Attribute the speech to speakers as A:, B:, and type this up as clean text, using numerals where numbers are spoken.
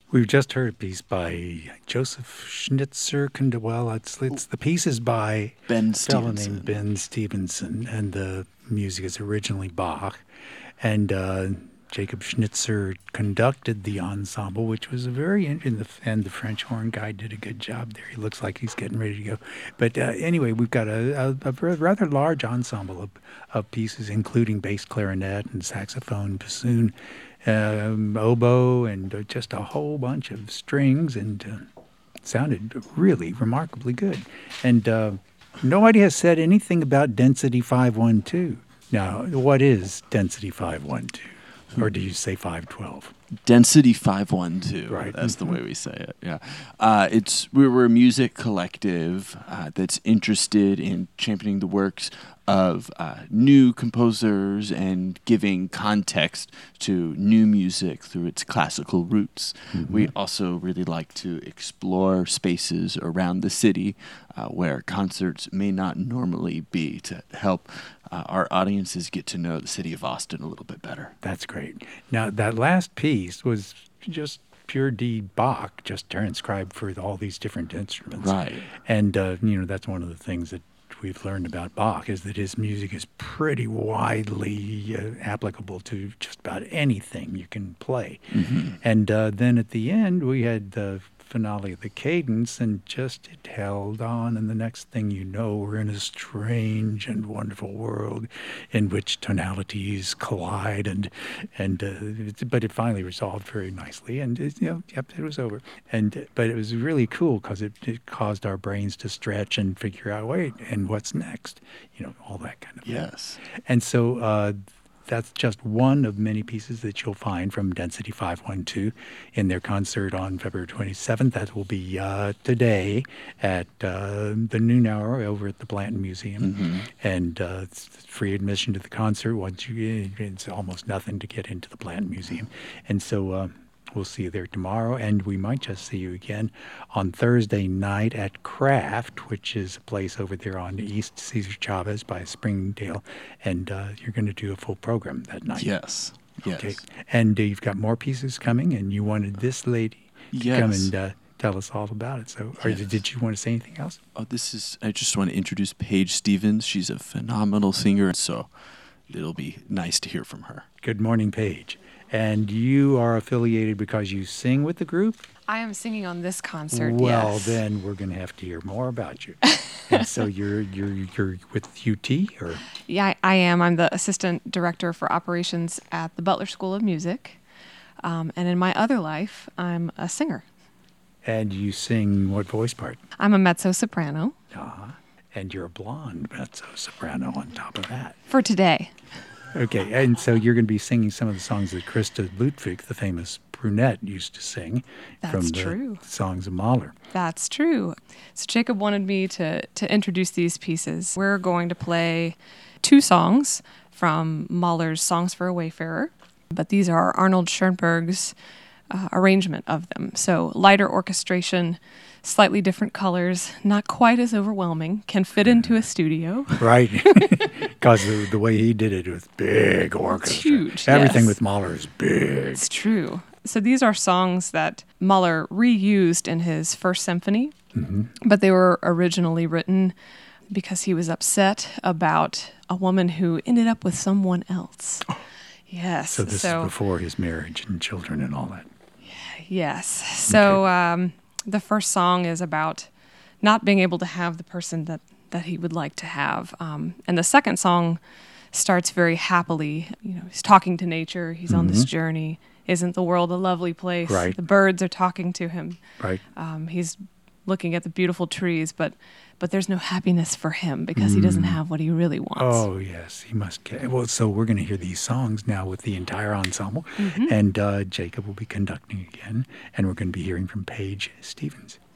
A: We've just heard a piece by Joseph Schnitzer. Well, it's the piece is by
B: Ben
A: a fellow
B: Stevenson.
A: named Ben Stevenson, and the music is originally Bach. And Jacob Schnitzer conducted the ensemble, which was a very and the French horn guy did a good job there. He looks like he's getting ready to go. But anyway, we've got a rather large ensemble of pieces, including bass clarinet and saxophone, bassoon, oboe, and just a whole bunch of strings, and sounded really remarkably good. And nobody has said anything about Density 512. Now, what is Density 512? Or do you say 512?
B: Density 512.
A: Right.
B: That's the way we say it. Yeah. We're a music collective that's interested in championing the works of new composers and giving context to new music through its classical roots. Mm-hmm. We also really like to explore spaces around the city where concerts may not normally be, to help our audiences get to know the city of Austin a little bit better.
A: That's great. Now, that last piece was just pure D Bach, just transcribed for all these different instruments.
B: Right.
A: And, that's one of the things that we've learned about Bach, is that his music is pretty widely applicable to just about anything you can play. Mm-hmm. And then at the end, we had the finale of the cadence, and just it held on, and the next thing you know, we're in a strange and wonderful world in which tonalities collide, but it finally resolved very nicely, and it was over. But it was really cool because it caused our brains to stretch and figure out, wait, and what's next, all that kind of thing.
B: Yes.
A: And so that's just one of many pieces that you'll find from Density 512 in their concert on February 27th. That will be today at the noon hour over at the Blanton Museum. Mm-hmm. And it's free admission to the concert. It's almost nothing to get into the Blanton Museum. And so we'll see you there tomorrow, and we might just see you again on Thursday night at Craft, which is a place over there on East Cesar Chavez by Springdale, and you're going to do a full program that night.
B: Yes.
A: Okay. And you've got more pieces coming, and you wanted this lady to come and tell us all about it. So, did you want to say anything else?
B: I just want to introduce Paige Stevens. She's a phenomenal singer, so it'll be nice to hear from her.
A: Good morning, Paige. And you are affiliated because you sing with the group?
C: I am singing on this concert,
A: well,
C: yes.
A: Then we're going to have to hear more about you. And so you're with UT, or?
C: Yeah, I am. I'm the assistant director for operations at the Butler School of Music. And in my other life, I'm a singer.
A: And you sing what voice part?
C: I'm a mezzo-soprano.
A: And you're a blonde mezzo-soprano on top of that.
C: For today.
A: Okay, and so you're going to be singing some of the songs that Christa Ludwig, the famous brunette, used to sing.
C: That's
A: from
C: true.
A: The songs of Mahler.
C: That's true. So Jacob wanted me to introduce these pieces. We're going to play two songs from Mahler's Songs for a Wayfarer, but these are Arnold Schoenberg's arrangement of them. So lighter orchestration, slightly different colors, not quite as overwhelming, can fit into a studio.
A: Right, because the way he did it with big orchestra.
C: It's huge,
A: Everything
C: yes.
A: with Mahler is big.
C: It's true. So these are songs that Mahler reused in his First Symphony, but they were originally written because he was upset about a woman who ended up with someone else. Oh. Yes.
A: So this is before his marriage and children and all that.
C: Yes. So the first song is about not being able to have the person that he would like to have. And the second song starts very happily. He's talking to nature. He's on this journey. Isn't the world a lovely place?
A: Right.
C: The birds are talking to him.
A: Right.
C: He's looking at the beautiful trees, but there's no happiness for him because he doesn't have what he really wants.
A: Oh, yes, he must get. Well, so we're going to hear these songs now with the entire ensemble, and Jacob will be conducting again, and we're going to be hearing from Paige Stevens.